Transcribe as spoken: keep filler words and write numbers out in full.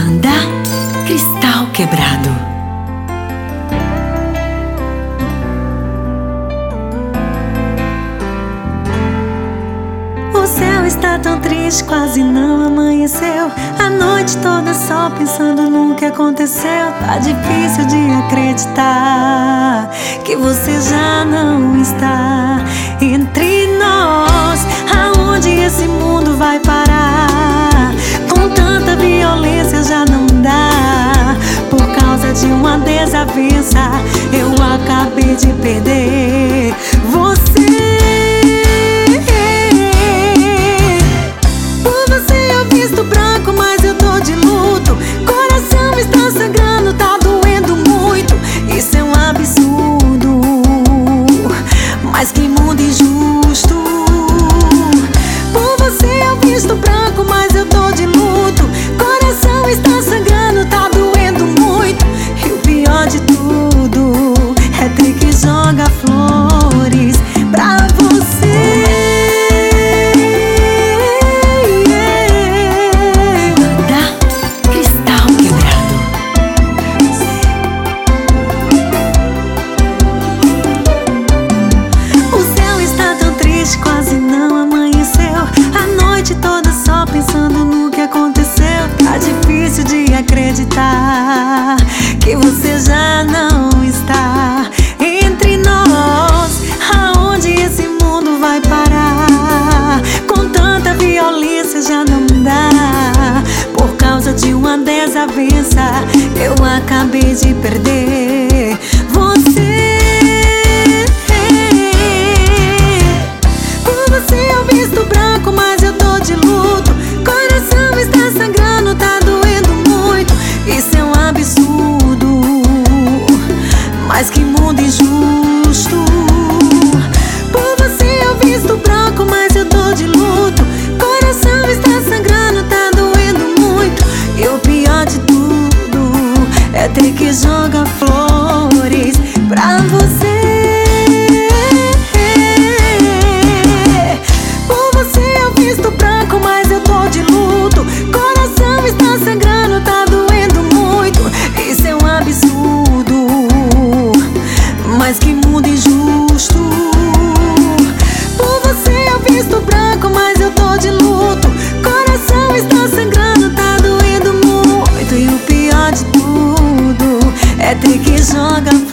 Banda Cristal Quebrado. O céu está tão triste, quase não amanheceu. A noite toda só pensando no que aconteceu. Tá difícil de acreditar que você já não está entre nós. Aonde esse mundo vai parar? Com tanta violência já não dá. Por causa de uma desavença eu acabei de perder você. Branco, mas eu tô de luto. Coração está sangrando, tá doendo muito. Isso é um absurdo, mas que mundo injusto. Por você eu visto branco, mas eu tô de luto. Coração está sangrando, tá doendo muito. E o pior de tudo é ter que jogar flores pra você. Quase não amanheceu. A noite toda só pensando no que aconteceu. Tá difícil de acreditar que você já não está entre nós. Aonde esse mundo vai parar? Com tanta violência já não dá. Por causa de uma desavença eu acabei de perder você. Visto branco, mas eu tô de luto. Coração está sangrando, tá doendo muito. Isso é um absurdo, mas que mundo injusto. Por você eu visto branco, mas eu tô de luto. Coração está sangrando, tá doendo muito. E o pior de tudo é ter que jogar flores pra você. Branco, mas eu tô de luto. Coração está sangrando, tá doendo muito. Isso é um absurdo, mas que mundo injusto. Por você eu visto branco, mas eu tô de luto. Coração está sangrando, tá doendo muito. E o pior de tudo é ter que jogar